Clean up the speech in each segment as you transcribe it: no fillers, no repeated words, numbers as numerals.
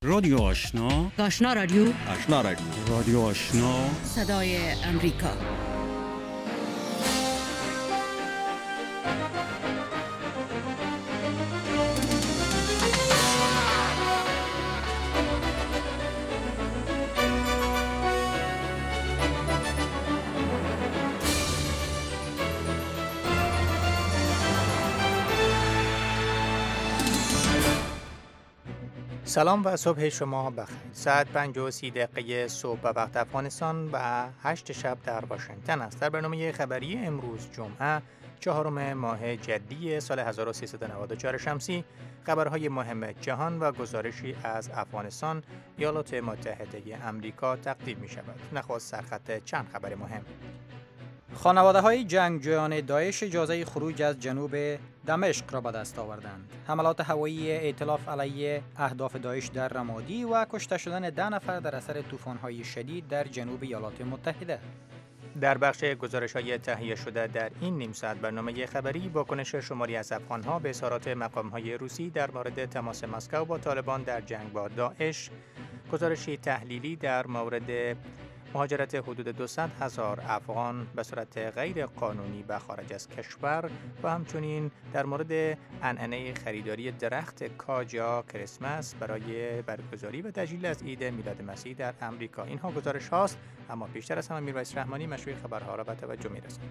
رادیو آشنا، آشنا رادیو، آشنا رادیو، رادیو آشنا، صدای امریکا. سلام و صبح شما بخیر. ساعت 5:30 صبح به وقت افغانستان و 8 شب در واشنگتن است. در برنامه خبری امروز جمعه 4 ماه جدی سال 1394 شمسی خبرهای مهم جهان و گزارشی از افغانستان، ایالات متحده امریکا تقدیم می شود. نخست سرخط چند خبر مهم. خانواده‌های جنگجویان داعش اجازه خروج از جنوب دمشق را به دست آوردند. حملات هوایی ائتلاف علیه اهداف داعش در رمادی و کشته شدن 10 نفر در اثر طوفان‌های شدید در جنوب ایالات متحده. در بخش گزارش‌های تهیه شده در این نیم ساعت برنامه خبری، واکنش شماری از افغان‌ها به اظهارات مقام‌های روسی در مورد تماس مسکو با طالبان در جنگ با داعش، گزارشی تحلیلی در مورد مهاجرت حدود 200,000 افغان به صورت غیر قانونی به خارج از کشور و همچنین در مورد عنعنه خریداری درخت کاج یا کریسمس برای برگزاری و تجلیل از عید میلاد مسیح در امریکا. اینها گزارش هاست، اما پیشتر از همه میرویس رحمانی مشروع خبرها را به توجه می‌رساند.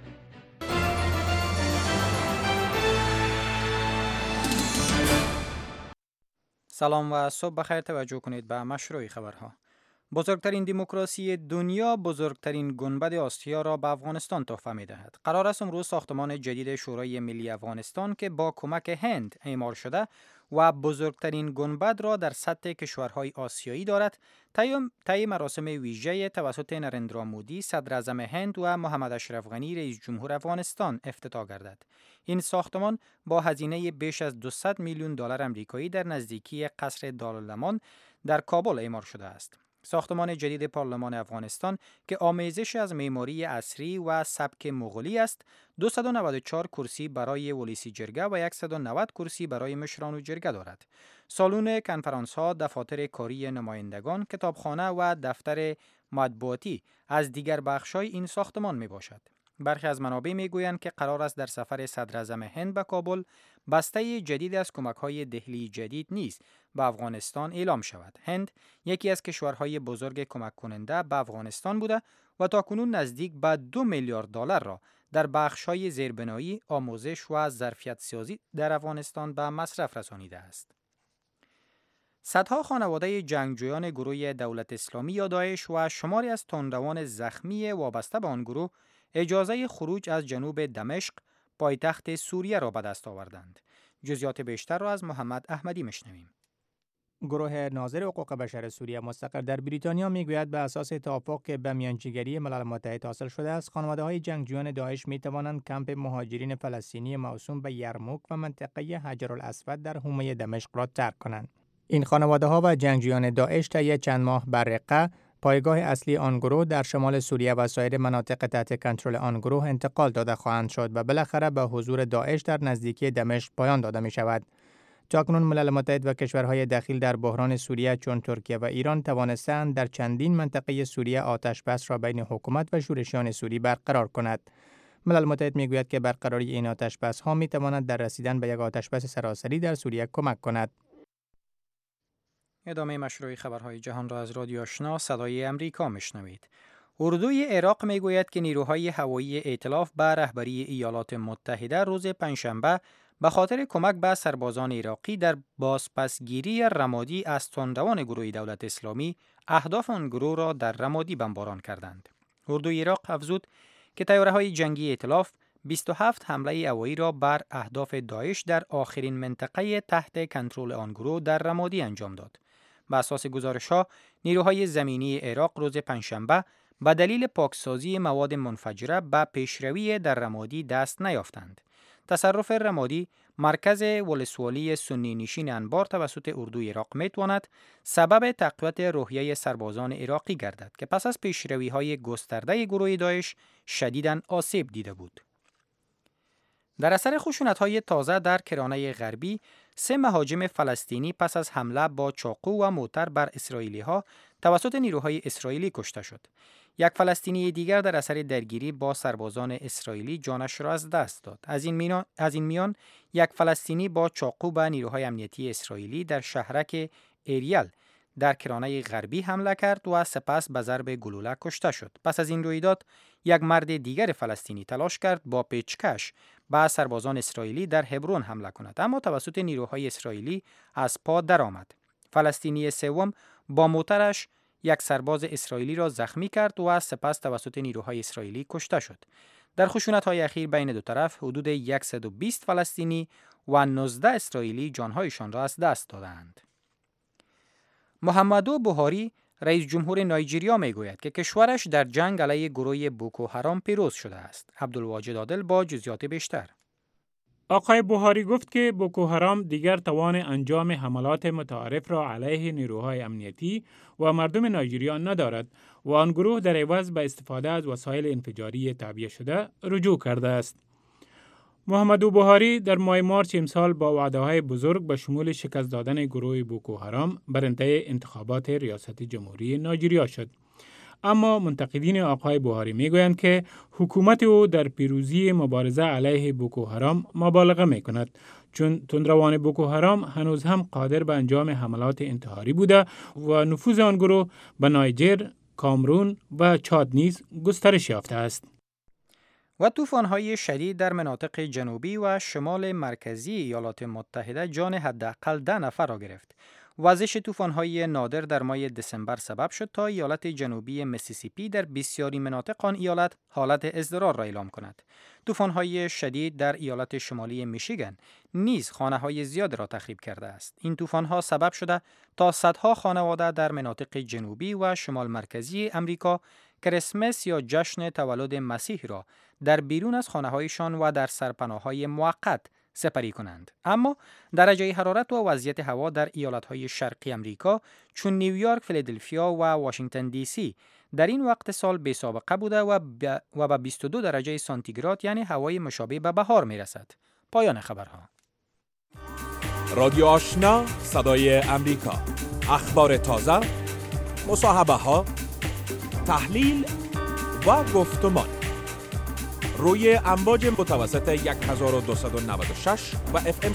سلام و صبح بخیر. توجه کنید به مشروع خبرها. بزرگترین دموکراسی دنیا بزرگترین گنبد آسیا را به افغانستان تحفه می‌دهد. قرار است امروز ساختمان جدید شورای ملی افغانستان که با کمک هند اعمار شده و بزرگترین گنبد را در سطح کشورهای آسیایی دارد، طی مراسم ویژه توسط نریندرا مودی صدر اعظم هند و محمد اشرف غنی رئیس جمهور افغانستان افتتاح گردد. این ساختمان با هزینه بیش از 200 میلیون دلار آمریکایی در نزدیکی قصر دارالمان در کابل اعمار شده است. ساختمان جدید پارلمان افغانستان که آمیزش از معماری عصری و سبک مغولی است، 294 کرسی برای ولسی جرگه و 190 کرسی برای مشران جرگه دارد. سالن کنفرانس ها، دفاتر کاری نمایندگان، کتابخانه و دفتر مطبوعاتی از دیگر بخش‌های این ساختمان می باشد. برخی از منابع میگویند که قرار است در سفر صدر اعظم هند به کابل بسته جدید از کمک‌های دهلی جدید نیز به افغانستان اعلام شود. هند یکی از کشورهای بزرگ کمک کننده به افغانستان بوده و تاکنون نزدیک به 2 میلیارد دلار را در بخش‌های زیربنایی، آموزش و ظرفیت سازی در افغانستان به مصرف رسانیده است. صدها خانواده جنگجویان گروه دولت اسلامی یا داعش و شماری از تندروان زخمی وابسته به آن گروه اجازه خروج از جنوب دمشق پایتخت سوریه را به دست آوردند. جزئیات بیشتر را از محمد احمدی میشنویم. گروه ناظر حقوق بشر سوریه مستقر در بریتانیا میگوید به اساس توافق که به میانجیگری ملل متحد حاصل شده است، خانواده‌های جنگجویان داعش میتوانند کمپ مهاجرین فلسطینی موسوم به یرموک و منطقه حجر الاسود در حومه دمشق را ترک کنند. این خانواده‌ها و جنگجویان داعش طی چند ماه به رقه، پایگاه اصلی آن گروه در شمال سوریه و سایر مناطق تحت کنترل آن گروه انتقال داده خواهند شد و بالاخره به حضور داعش در نزدیکی دمشق پایان داده می شود. تاکنون ملل متحد و کشورهای دخیل در بحران سوریه چون ترکیه و ایران توانستند در چندین منطقه سوریه آتش بس را بین حکومت و شورشیان سوری برقرار کند. ملل متحد میگوید که برقراری این آتش بس ها می تواند در رسیدن به یک آتش بس سراسری در سوریه کمک کند. ادامه مشروع خبرهای جهان را از رادیو آشنا صدای امریکا میشنوید. اردوی عراق میگوید که نیروهای هوایی ائتلاف به رهبری ایالات متحده روز پنجشنبه به خاطر کمک به سربازان عراقی در بازپسگیری رمادی از تندروان گروه دولت اسلامی اهداف آن گروه را در رمادی بمباران کردند. اردوی عراق افزود که طیاره‌های جنگی ائتلاف 27 حمله هوایی را بر اهداف داعش در آخرین منطقه تحت کنترل آن گروه در رمادی انجام داد. بر اساس گزارش‌ها، نیروهای زمینی عراق روز پنجشنبه به دلیل پاکسازی مواد منفجره به پیشروی در رمادی دست نیافتند. تصرف رمادی، مرکز ولسوالی سنی نشین انبار توسط اردوی عراق میتواند سبب تقویت روحیه سربازان عراقی گردد که پس از پیشروی‌های گسترده گروه داعش شدیداً آسیب دیده بود. در اثر خشونت‌های تازه در کرانه غربی، 3 مهاجم فلسطینی پس از حمله با چاقو و موتر بر اسرائیلی‌ها توسط نیروهای اسرائیلی کشته شد. یک فلسطینی دیگر در اثر درگیری با سربازان اسرائیلی جانش را از دست داد. از این میان یک فلسطینی با چاقو به نیروهای امنیتی اسرائیلی در شهرک ایریل در کرانه غربی حمله کرد و سپس به ضرب گلوله کشته شد. پس از این رویداد یک مرد دیگر فلسطینی تلاش کرد با پیچکش به سربازان اسرائیلی در هبرون حمله کند، اما توسط نیروهای اسرائیلی از پا درآمد. فلسطینی سوم با موترش یک سرباز اسرائیلی را زخمی کرد و سپس توسط نیروهای اسرائیلی کشته شد. در خشونت‌های اخیر بین دو طرف حدود 120 فلسطینی و 19 اسرائیلی جانهایشان را از دست دادند. محمدو بوهاری رئیس جمهور نایجریا میگوید که کشورش در جنگ علیه گروه بوکو حرام پیروز شده است. عبدالواجد عادل با جزئیات بیشتر. آقای بوهاری گفت که بوکو حرام دیگر توان انجام حملات متعارف را علیه نیروهای امنیتی و مردم نایجریا ندارد و آن گروه در عوض به استفاده از وسایل انفجاری تعبیه شده رجوع کرده است. محمدو بوهاری در ماه مارچ امسال با وعده‌های بزرگ به شمول شکست دادن گروه بوکو حرام برنده انتخابات ریاست جمهوری نایجریا شد. اما منتقدین آقای بوهاری میگویند که حکومت او در پیروزی مبارزه علیه بوکو حرام مبالغه میکند، چون تندروان بوکو حرام هنوز هم قادر به انجام حملات انتحاری بوده و نفوذ آن گروه به نایجر، کامرون و چاد نیز گسترش یافته است. و طوفان‌های شدید در مناطق جنوبی و شمال مرکزی ایالات متحده جان حداقل 10 نفر را گرفت. وزش طوفان‌های نادر در ماه دسامبر سبب شد تا ایالت جنوبی میسیسیپی در بسیاری مناطق آن ایالت حالت اضطرار را اعلام کند. طوفان‌های شدید در ایالت شمالی میشیگان نیز خانه‌های زیاد را تخریب کرده است. این طوفان‌ها سبب شده تا صدها خانواده در مناطق جنوبی و شمال مرکزی امریکا کریسمس یا جشن تولد مسیح را در بیرون از خانه‌هایشان و در سرپناه‌های موقت سپری کنند. اما درجه حرارت و وضعیت هوا در ایالت‌های شرقی امریکا چون نیویورک، فیلادلفیا و واشنگتن دی سی در این وقت سال بی سابقه بوده و به 22 درجه سانتیگراد یعنی هوای مشابه به بهار میرسد. پایان خبرها. رادیو آشنا، صدای امریکا. اخبار تازه، مصاحبه‌ها، تحلیل و گفتمان روی امواج متوسط 1296 و FM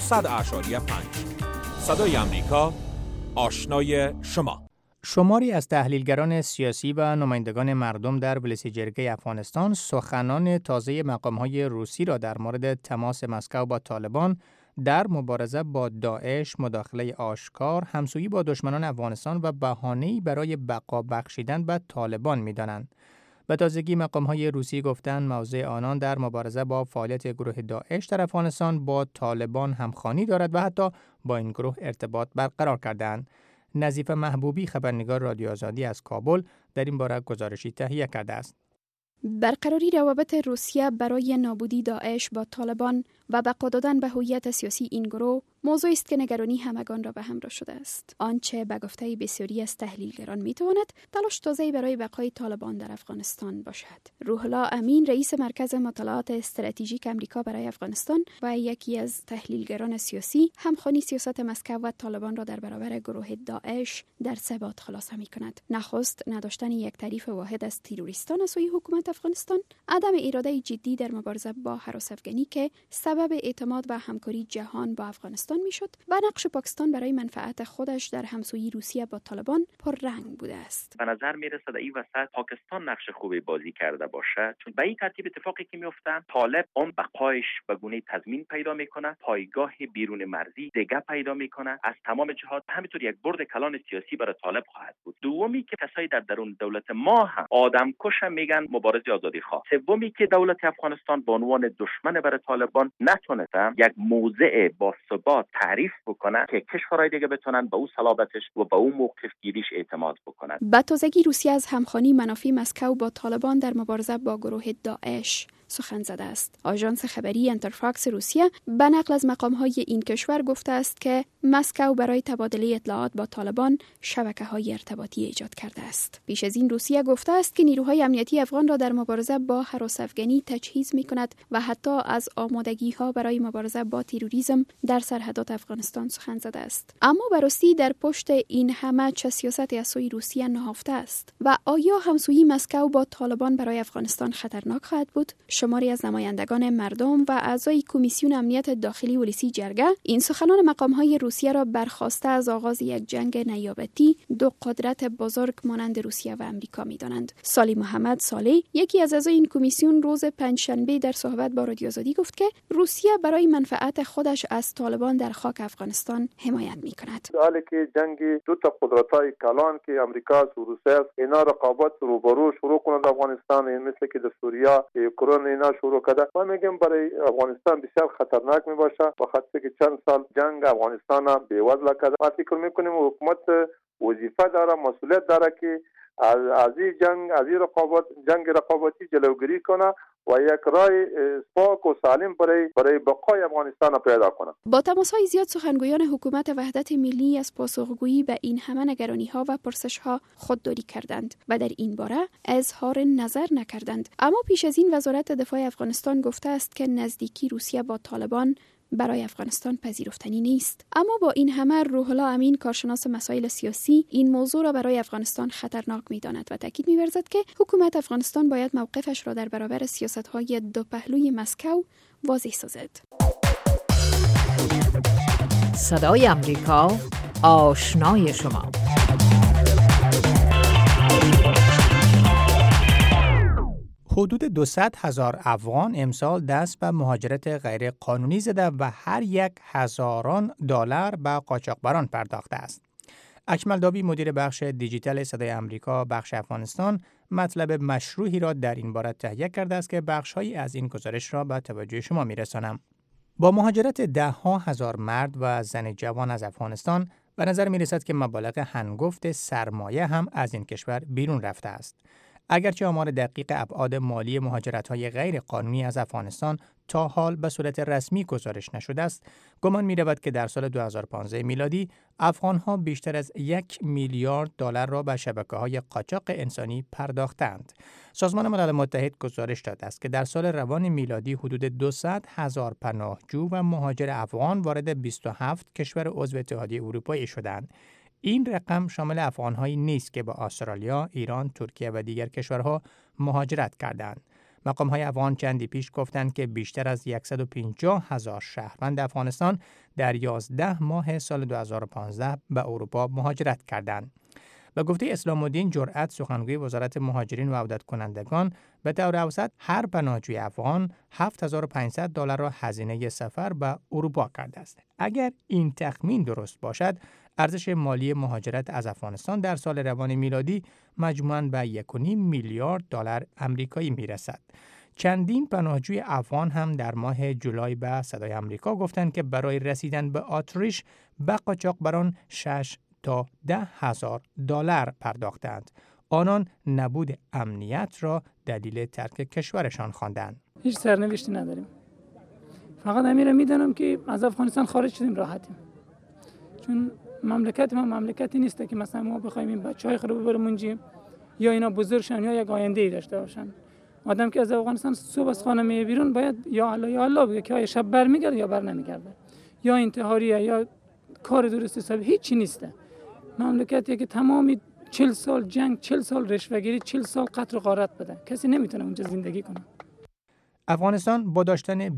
100.5. صدای امریکا، آشنای شما. شماری از تحلیلگران سیاسی و نمایندگان مردم در ولسیجرگه افغانستان سخنان تازه مقام‌های روسی را در مورد تماس مسکو با طالبان در مبارزه با داعش، مداخله آشکار، همسویی با دشمنان افغانستان و بهانه‌ای برای بقا بخشیدن به طالبان می‌دانند. به تازگی مقام‌های روسی گفتند موضع آنان در مبارزه با فعالیت گروه داعش در افغانستان با طالبان همخوانی دارد و حتی با این گروه ارتباط برقرار کردند. نظیفه محبوبی خبرنگار رادیو آزادی از کابل در این باره گزارشی تهیه کرده است. برقراری روابط روسیه برای نابودی داعش با طالبان و بقا دادن به هویت سیاسی این گروه موضوعی است که نگرانی همگان را به همراه شده است. آنچه به گفته بسیاری از تحلیلگران میتواند تلاش تازه‌ای برای بقای طالبان در افغانستان باشد. روح الله امین رئیس مرکز مطالعات استراتژیک امریکا برای افغانستان و یکی از تحلیلگران سیاسی همخوانی سیاست مسکو و طالبان را در برابر گروه داعش در ثبات خلاصه می‌کند. نخست نداشتن یک تعریف واحد از تروریستان از سوی حکومت افغانستان، عدم اراده جدی در مبارزه با هراس افغانی که سبب اعتماد و همکاری جهان با افغانستان میشد و نقش پاکستان برای منفعت خودش در همسویی روسیه با طالبان پررنگ بوده است. به نظر میرسه این وسط پاکستان نقش خوبی بازی کرده باشه، چون به این ترتیب اتفاقی که میفته طالب اون بقایش به گونه تضمین پیدا میکنه، پایگاه بیرون مرزی دیگه پیدا میکنه، از تمام جهات همینطور یک برد کلان سیاسی برای طالب خواهد بود. دومی که کسایی در درون دولت ما هم آدم کش میگن مبارزه آزادی خواه. سومی که دولت افغانستان به عنوان دشمن برای طالبان نتونسته یک موضع با ثبات تعریف بکنه که کشورهای دیگه بتونن به اون صلابتش و به اون موقف گیریش اعتماد بکنن. به تازگی روسیه از همخوانی منافع مسکو با طالبان در مبارزه با گروه داعش سخن زده است. آژانس خبری انترفاکس روسیه به نقل از مقام‌های این کشور گفته است که مسکو برای تبادله اطلاعات با طالبان شبکه‌های ارتباطی ایجاد کرده است. پیش از این روسیه گفته است که نیروهای امنیتی افغان را در مبارزه با هراس افغانی تجهیز می‌کند و حتی از آمادگی‌ها برای مبارزه با تروریسم در سرحدات افغانستان سخن زده است. اما براستی در پشت این همه چه سیاستی از سوی روسیه نهفته است و آیا همسویی مسکو با طالبان برای افغانستان خطرناک خواهد بود؟ شماری از نمایندگان مردم و اعضای کمیسیون امنیت داخلی ولسی جرگه این سخنان مقام‌های روسیه را برخواسته از آغاز یک جنگ نیابتی دو قدرت بزرگ مانند روسیه و امریکا می‌دانند. سالی محمد صالح، یکی از اعضای این کمیسیون، روز پنجشنبه در صحبت با رادیو آزادی گفت که روسیه برای منفعت خودش از طالبان در خاک افغانستان حمایت می‌کند. حالی که جنگ دو تا قدرت‌های کلان که امریکا و روسیه است، اینا رقابت روبرو شروع کنند افغانستان، این مثل که در سوریه اوکراین اینا شروع کرده. من میگم برای افغانستان بسیار خطرناک میباشه، بخاطر که چند سال جنگ افغانستان بی‌وزله کرده. ما فکر میکنیم حکومت وظیفه داره، مسئولیت داره که از این جنگ، از این جنگ رقابتی جلوگیری کنه و یک راه پاک و سالم برای بقای افغانستان پیدا کنه. با تماس‌های زیاد سخنگویان حکومت وحدت ملی از پاسخگویی به این همه نگرانی‌ها و پرسش‌ها خودداری کردند و در این باره اظهار نظر نکردند. اما پیش از این وزارت دفاع افغانستان گفته است که نزدیکی روسیه با طالبان برای افغانستان پذیرفتنی نیست. اما با این همه روح الله امین، کارشناس مسائل سیاسی، این موضوع را برای افغانستان خطرناک می‌داند و تاکید می‌ورزد که حکومت افغانستان باید موقفش را در برابر سیاست‌های دو پهلوی مسکو واضح سازد. صدای آمریکا، آشنای شما. حدود 200,000 افغان امسال دست به مهاجرت غیر قانونی زده و هر یک هزاران دلار به قاچاقبران پرداخته است. اکمل دابی، مدیر بخش دیجیتال صدای آمریکا بخش افغانستان، مطلب مشروحی را در این باره تهیه کرده است که بخش‌هایی از این گزارش را به توجه شما می‌رسانم. با مهاجرت ده‌ها هزار مرد و زن جوان از افغانستان، به نظر می‌رسد که مبالغ هنگفت سرمایه هم از این کشور بیرون رفته است. اگرچه آمار دقیق ابعاد مالی مهاجرت‌های غیر قانونی از افغانستان تا حال به صورت رسمی گزارش نشده است، گمان می‌رود که در سال 2015 میلادی افغان‌ها بیشتر از 1 میلیارد دلار را به شبکه‌های قاچاق انسانی پرداختند. سازمان ملل متحد گزارش داده است که در سال روان میلادی حدود 200,000 پناهجو و مهاجر افغان وارد 27 کشور عضو اتحادیه اروپایی شدند. این رقم شامل افغان‌هایی نیست که به استرالیا، ایران، ترکیه و دیگر کشورها مهاجرت کردند. مقام‌های افغان چندی پیش گفتند که بیشتر از 150,000 شهروند افغانستان در 11 ماه سال 2015 به اروپا مهاجرت کردند. به گفته اسلام الدین جرأت، سخنگوی وزارت مهاجرین و عودت کنندگان، به طور اوسط هر پناهجوی افغان 7,500 دلار را هزینه سفر به اروپا کرده است. اگر این تخمین درست باشد، ارزش مالی مهاجرت از افغانستان در سال روان میلادی مجموعاً به 1.5 میلیارد دلار آمریکایی میرسد. چندین پناهجوی افغان هم در ماه جولای به صدای آمریکا گفتند که برای رسیدن به اتریش به قاچاقبران 6 تا 10,000 دلار پرداختند. آنان نبود امنیت را دلیل ترک کشورشان خواندند. هیچ سرنوشتی نداریم. فقط همین را میدانم که از افغانستان خارج شدیم راحتیم. چون مملکت ما مملکتی نیست که مثلا ما بخوایم این بچهای خود رو ببریم اونجا یا اینا بزرگ شن یا یک آینده‌ای داشته باشن. آدم که از افغانستان صبح از خانه میاد بیرون باید یا الله بگه که آیا شب برمیگرده یا بر نمیگرده، یا انتحاریه یا کار درست حسابی هیچی نیسته. مملکتی که تمامی 40 سال جنگ، 40 سال رشوه‌گیری، 40 سال قتل و غارت بده، کسی نمیتونه اونجا زندگی کنه. افغانستان با داشتن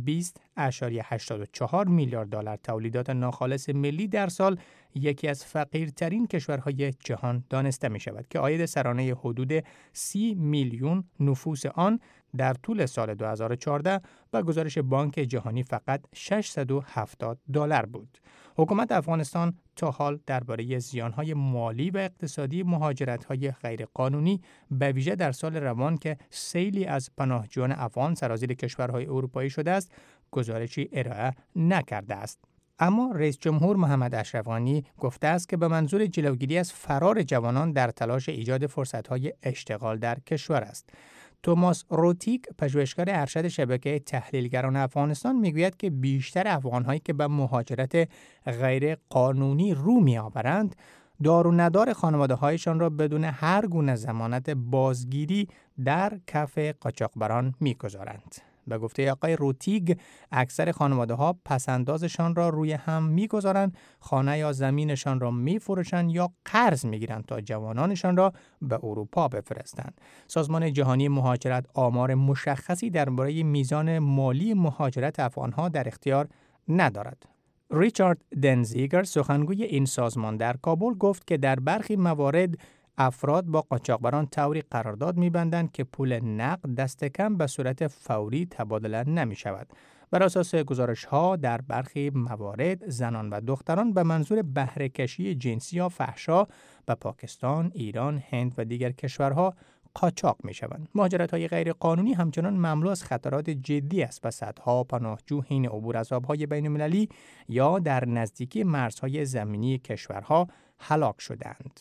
20.84 میلیارد دلار تولیدات ناخالص ملی در سال یکی از فقیرترین کشورهای جهان دانسته می شود که عاید سرانه حدود 30 میلیون نفوس آن در طول سال 2014 به گزارش بانک جهانی فقط 670 دلار بود. حکومت افغانستان تا حال درباره زیانهای مالی و اقتصادی مهاجرت‌های غیرقانونی به ویژه در سال روان که سیلی از پناهجویان افغان سرازیر کشورهای اروپایی شده است، گزارشی ارائه نکرده است. اما رئیس جمهور محمد اشرف غنی گفته است که به منظور جلوگیری از فرار جوانان در تلاش ایجاد فرصت‌های اشتغال در کشور است. توماس روتیک، پژوهشگر ارشد شبکه تحلیلگران افغانستان، میگوید که بیشتر افغان‌هایی که به مهاجرت غیر قانونی رو می‌آورند، دار و ندار خانواده‌هایشان را بدون هر گونه ضمانت بازگیری در کف قاچاقبران می‌گذارند. به گفته آقای روتیگ، اکثر خانواده‌ها پسندازشان را روی هم می‌گذارند، خانه یا زمینشان را می‌فروشند یا قرض می‌گیرند تا جوانانشان را به اروپا بفرستند. سازمان جهانی مهاجرت آمار مشخصی درباره میزان مالی مهاجرت افغان‌ها در اختیار ندارد. ریچارد دنزیگر، سخنگوی این سازمان، در کابل گفت که در برخی موارد افراد با قاچاقبران طوری قرارداد می‌بندند که پول نقد دست کم به صورت فوری تبادله نمی‌شود. بر اساس گزارش‌ها در برخی موارد زنان و دختران به منظور بهره‌کشی جنسی یا فحشا به پاکستان، ایران، هند و دیگر کشورها قاچاق می‌شوند. مهاجرت‌های غیرقانونی همچنان مملو از خطرات جدی است و صدها پناهجو حین عبور از آب‌های بین‌المللی یا در نزدیکی مرزهای زمینی کشورها هلاک شدند.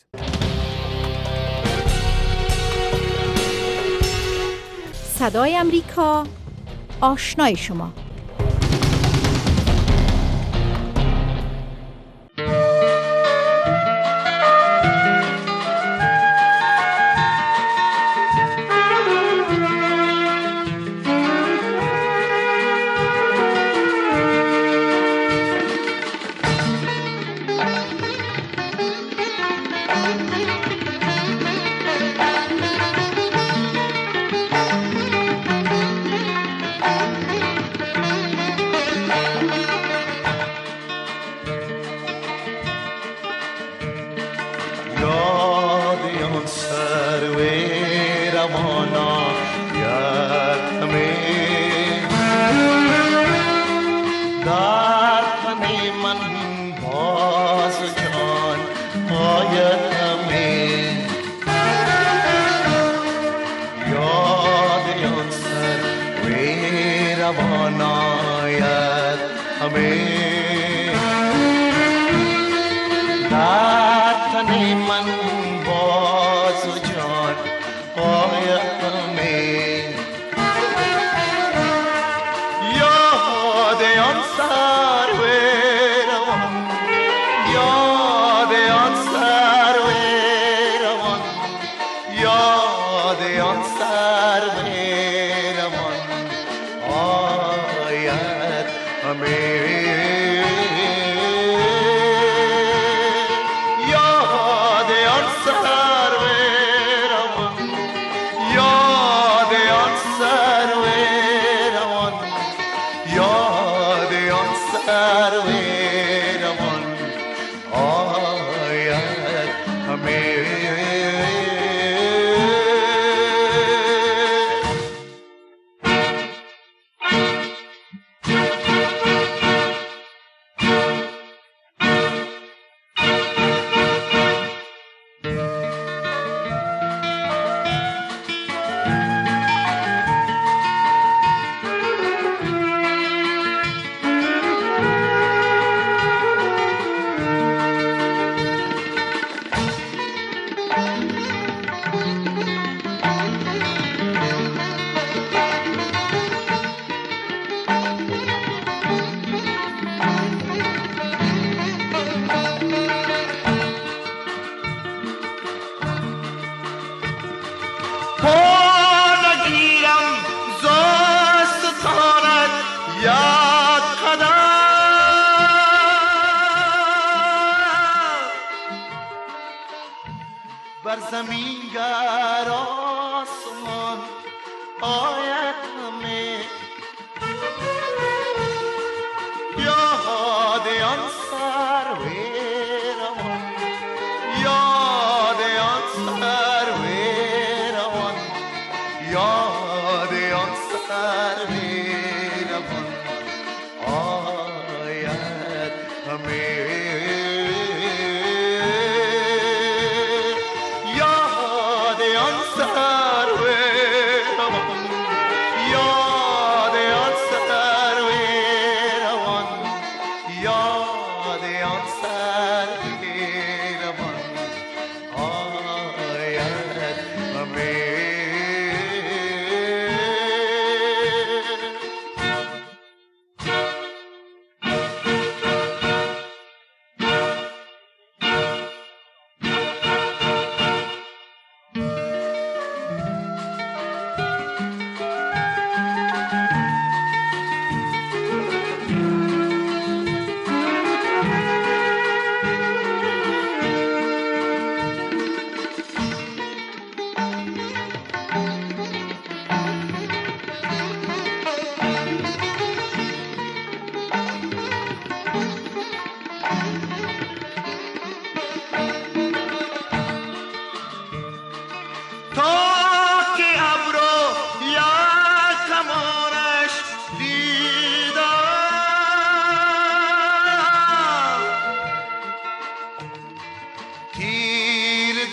صدای امریکا، آشنای شما. یاد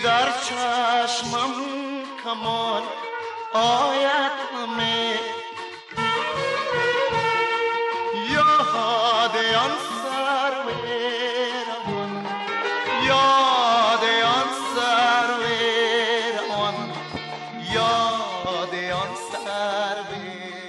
در چشمم کمان آید همه یاد آن سرو روان یاد آن سرو روان یاد آن سرو.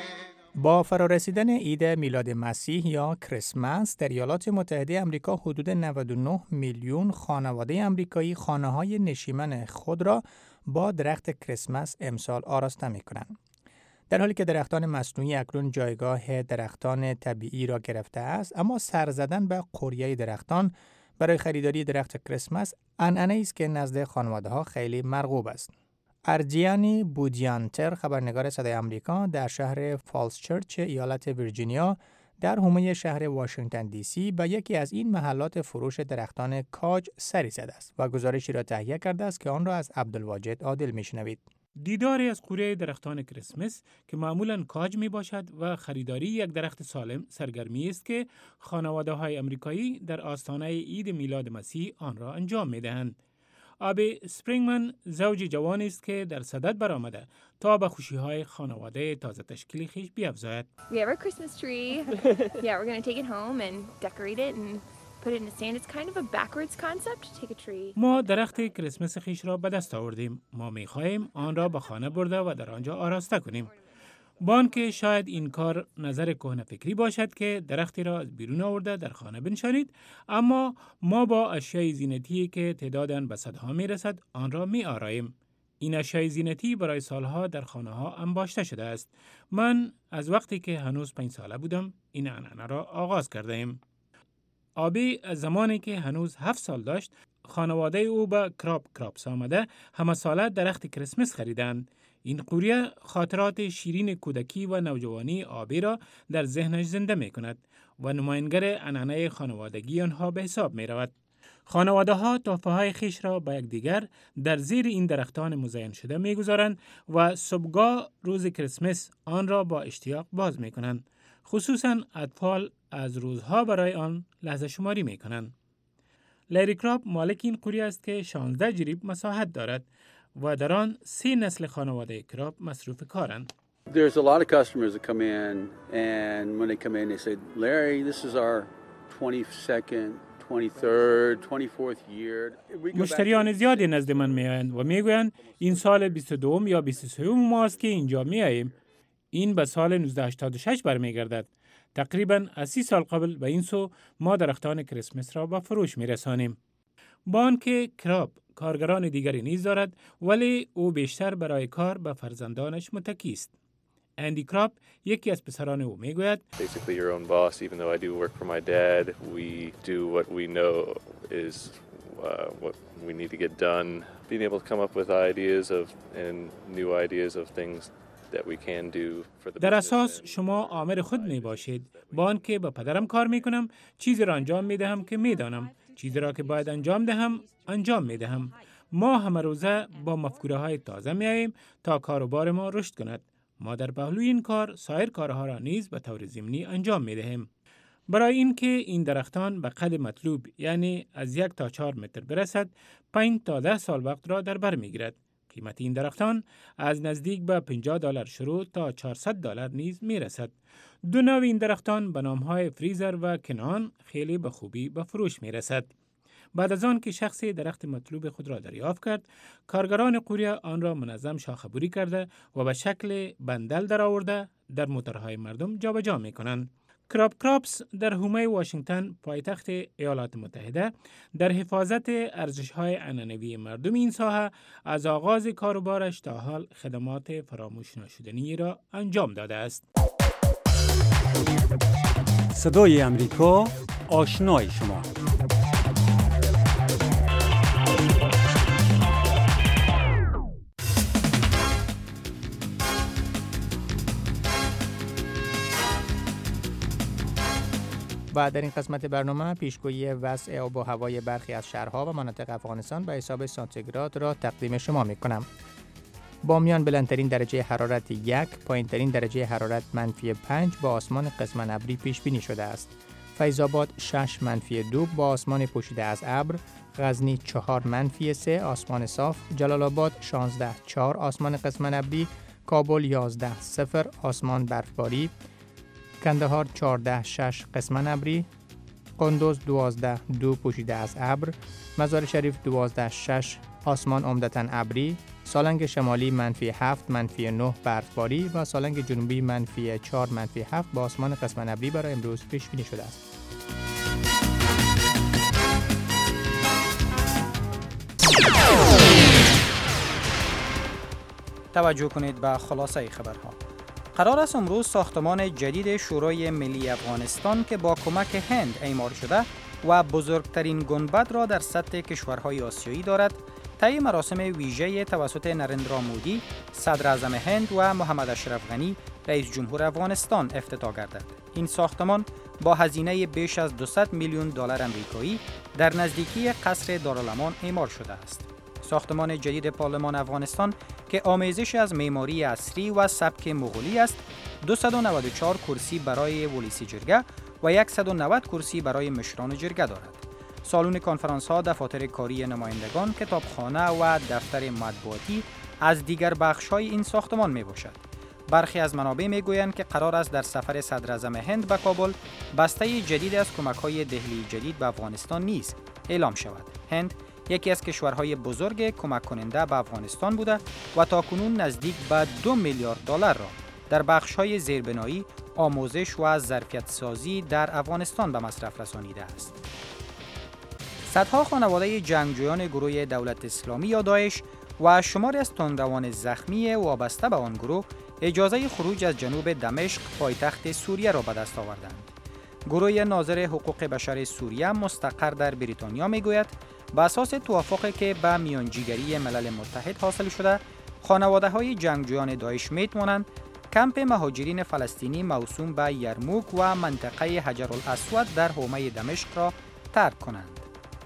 با فرارسیدن عید میلاد مسیح یا کریسمس در ایالات متحده آمریکا حدود 99 میلیون خانواده آمریکایی خانه‌های نشیمن خود را با درخت کریسمس امسال آراسته می‌کنند. در حالی که درختان مصنوعی اکنون جایگاه درختان طبیعی را گرفته است، اما سر زدن به قریه درختان برای خریداری درخت کریسمس عنعنه‌ای است که نزد خانواده‌ها خیلی مرغوب است. ارجیانی بودیانتر، خبرنگار صدای آمریکا در شهر فالز چرچ ایالت ویرجینیا در حومه شهر واشنگتن دی سی به یکی از این محلات فروش درختان کاج سری زده است و گزارشی را تهیه کرده است که آن را از عبدالواجد عادل میشنوید. دیداری از قریه درختان کریسمس که معمولاً کاج می باشد و خریداری یک درخت سالم سرگرمی است که خانواده‌های آمریکایی در آستانه عید میلاد مسیح آن را انجام می دهند. آبی اسپرینگمن زوج جوانی است که در صدد برآمده تا به خوشی‌های خانواده تازه تشکیل خویش بیفزاید. We have our Christmas tree. Yeah, we're going to take it home and decorate it and put it in the stand. It's kind of a backwards concept to take a tree. ما درخت کریسمس خویش را به دست آوردیم. ما می‌خواهیم آن را به خانه برده و در آنجا آراسته کنیم. با آنکه شاید این کار نظر کهنه فکری باشد که درختی را از بیرون آورده در خانه بنشانید، اما ما با اشیای زینتی که تعداد آن به صدها میرسد آن را می آراییم. این اشیای زینتی برای سالها در خانه ها انباشته شده است. من از وقتی که هنوز 5 ساله بودم این عنعنه را آغاز کرده ایم. آبی از زمانی که هنوز 7 سال داشت، خانواده او به کراپس آمده همه ساله درخت کریسمس خریدند. این قریه خاطرات شیرین کودکی و نوجوانی آبی را در ذهنش زنده می کند و نماینگر عنعنه خانوادگی آنها به حساب می رود. خانواده ها تحفه های خویش را به یکدیگر در زیر این درختان مزین شده می گذارند و صبحگاه روز کریسمس آن را با اشتیاق باز می کنند. خصوصاً اطفال از روزها برای آن لحظه شماری می کنند. لری کراپ مالک این قریه است که 16 جریب مساحت دارد و در آن 3 نسل خانواده کراپ مصروف کارند. There's a lot of customers that come in and when they come in they say, Larry, this is our 22nd, 23rd, 24th year. مشتریان زیادی نزد من میآیند و میگویند این سال 22 یا 23 ماست که اینجا میاییم. این به سال 1986 برمیگردد. تقریباً از 30 سال قبل به این سو ما درختان کریسمس را به فروش میرسانیم. با آنکه کراپ کارگران دیگری نیز دارد، ولی او بیشتر برای کار به فرزندانش متکی است. اندی کراپ یکی از پسران او میگوید Basically your own boss, even though I do work for my dad, we do what we know is what we need to get done. Being able to come up with ideas and new ideas of things that we can do for the در اساس شما آمر خود می باشید. با آنکه با پدرم کار می کنم، چیزی را انجام می دهم که می دانم. چیزی را که باید انجام دهم، انجام می دهم. ما همه روزه با مفکوره های تازه می آییم تا کاروبار ما رشد کند. ما در پهلوی این کار سایر کارها را نیز به طور ضمنی انجام می دهیم. برای اینکه این درختان به قد مطلوب یعنی از 1 تا 4 متر برسد، 5 تا 10 سال وقت را در بر می گیرد. قیمت این درختان از نزدیک به $50 شروع تا $400 نیز می رسد. 2 نوع این درختان به نامهای فریزر و کنان خیلی به خوبی به فروش می رسد. بعد از آن که شخصی درخت مطلوب خود را دریافت کرد، کارگران قریه آن را منظم شاخه‌بری کرده و به شکل بندل درآورده در موتورهای مردم جابجا می کنند. کراپس در حومه واشنگتن پایتخت ایالات متحده در حفاظت ارزش‌های عنعنوی مردم این ساحه از آغاز کاروبارش تا حال خدمات فراموش نشدنی را انجام داده است. صدای امریکا، آشنای شما. و در این قسمت برنامه پیشگویی وضع آب و هوای برخی از شهرها و مناطق افغانستان به حساب سانتیگراد را تقدیم شما می‌کنم. بامیان بلندترین درجه حرارت 1، پایینترین درجه حرارت -5 با آسمان قسماً ابری پیش بینی شده است. فیض‌آباد 6-2 با آسمان پوشیده از ابر، غزنی 4-3 آسمان صاف، جلال آباد 16-4 آسمان قسماً ابری، کابل 11-0 آسمان برفباری، کندهار 14-6 قسماً ابری، قندوز 12-2 پوشیده از ابر، مزار شریف 12-6 آسمان عمدتاً ابری، سالنگ شمالی -7 -9 برفباری و سالنگ جنوبی -4 -7 با آسمان قسماً ابری برای امروز پیش بینی شده است. توجه کنید به خلاصه خبرها. قرار است امروز ساختمان جدید شورای ملی افغانستان که با کمک هند اعمار شده و بزرگترین گنبد را در سطح کشورهای آسیایی دارد، طی مراسم ویژه توسط نریندرا مودی، صدر اعظم هند و محمد اشرف غنی، رئیس جمهور افغانستان افتتاح گردد. این ساختمان با هزینه بیش از 200 میلیون دلار آمریکایی در نزدیکی قصر دارالامان اعمار شده است. ساختمان جدید پارلمان افغانستان که آمیزش از معماری عصری و سبک مغولی است، 294 کرسی برای ولسی جرگه و 190 کرسی برای مشران جرگه دارد. سالن کنفرانس ها، دفاتر کاری نمایندگان، کتابخانه و دفتر مطبوعاتی از دیگر بخش های این ساختمان می باشد. برخی از منابع می گویند که قرار است در سفر صدر اعظم هند به کابل بسته جدید از کمک های دهلی جدید به افغانستان نیز اعلام شود. هند یکی از کشورهای بزرگ کمک کننده به افغانستان بوده و تاکنون نزدیک به 2 میلیارد دلار را در بخش‌های زیربنایی، آموزش و ظرفیت سازی در افغانستان به مصرف رسانیده است. صدها خانواده جنگجویان گروه دولت اسلامی یا داعش و شماری از تندروان زخمی وابسته به آن گروه اجازه خروج از جنوب دمشق پایتخت سوریه را به دست آوردند. گروه ناظر حقوق بشر سوریه مستقر در بریتانیا میگوید به اساس توافقی که به میانجیگری ملل متحد حاصل شده، خانواده‌های جنگجویان داعش میتوانند کمپ مهاجرین فلسطینی موسوم به یرموک و منطقه حجر الاسود در حومه دمشق را ترک کنند.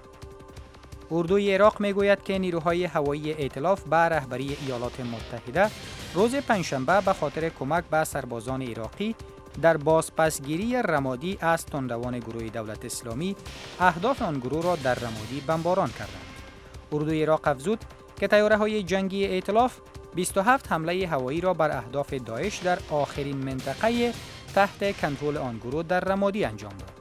اردوی عراق میگوید که نیروهای هوایی ائتلاف به رهبری ایالات متحده روز پنجشنبه به خاطر کمک به سربازان عراقی در بازپسگیری رمادی از تندروان گروه دولت اسلامی اهداف آن گروه را در رمادی بمباران کردند. اردوی عراق افزود که طیاره‌های جنگی ائتلاف 27 حمله هوایی را بر اهداف داعش در آخرین منطقه تحت کنترل آن گروه در رمادی انجام داد.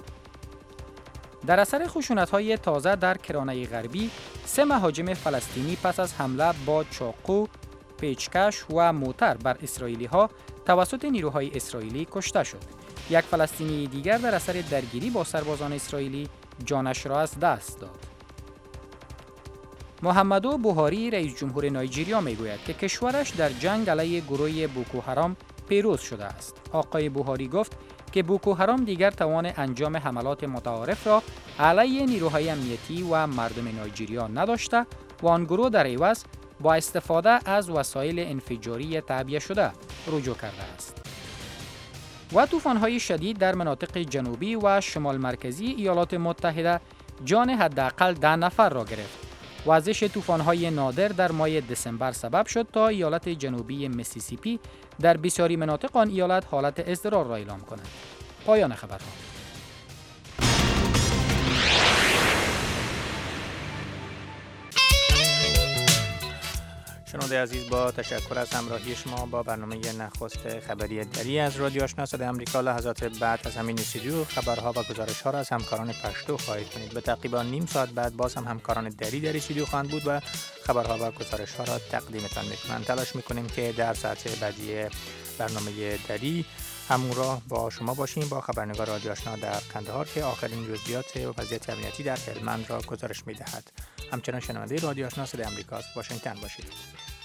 در اثر خشونت‌های تازه در کرانه غربی، 3 مهاجم فلسطینی پس از حمله با چاقو، پیچکش و موتر بر اسرائیلی‌ها توسط نیروهای اسرائیلی کشته شد. یک فلسطینی دیگر در اثر درگیری با سربازان اسرائیلی جانش را از دست داد. محمدو بوهاری رئیس جمهور نایجیریا میگوید که کشورش در جنگ علیه گروه بوکو حرام پیروز شده است. آقای بوهاری گفت که بوکو حرام دیگر توان انجام حملات متعارف را علیه نیروهای امنیتی و مردم نایجیریا نداشته و آن گروه در عوض با استفاده از وسایل انفجاری تعبیه شده رجوع کرده است. و طوفان‌های شدید در مناطق جنوبی و شمال مرکزی ایالات متحده جان حداقل 10 نفر را گرفت. وزش طوفان‌های نادر در ماه دسامبر سبب شد تا ایالت جنوبی میسیسیپی در بسیاری مناطق آن ایالت حالت اضطرار را اعلام کند. پایان خبرها. شنونده عزیز، با تشکر از همراهی شما با برنامه نخست خبری دری از رادیو آشنا صدای آمریکا. لحظات بعد از همین استودیو خبرها و گزارش‌ها را از همکاران پشتو خواهید کنید. به تقریبا نیم ساعت بعد باز هم همکاران دری در استودیو خواهند بود و خبرها و گزارش‌ها را تقدیمتان می‌کنند. تلاش می‌کنیم که در ساعت بعدی برنامه دری همراه با شما باشیم با خبرنگار رادیو آشنا در کندهار که آخرین جزئیات وضعیت امنیتی در هلمند را گزارش می‌دهد. همچنان شنونده رادیو آشنا صدای آمریکا واشنگتن باشید.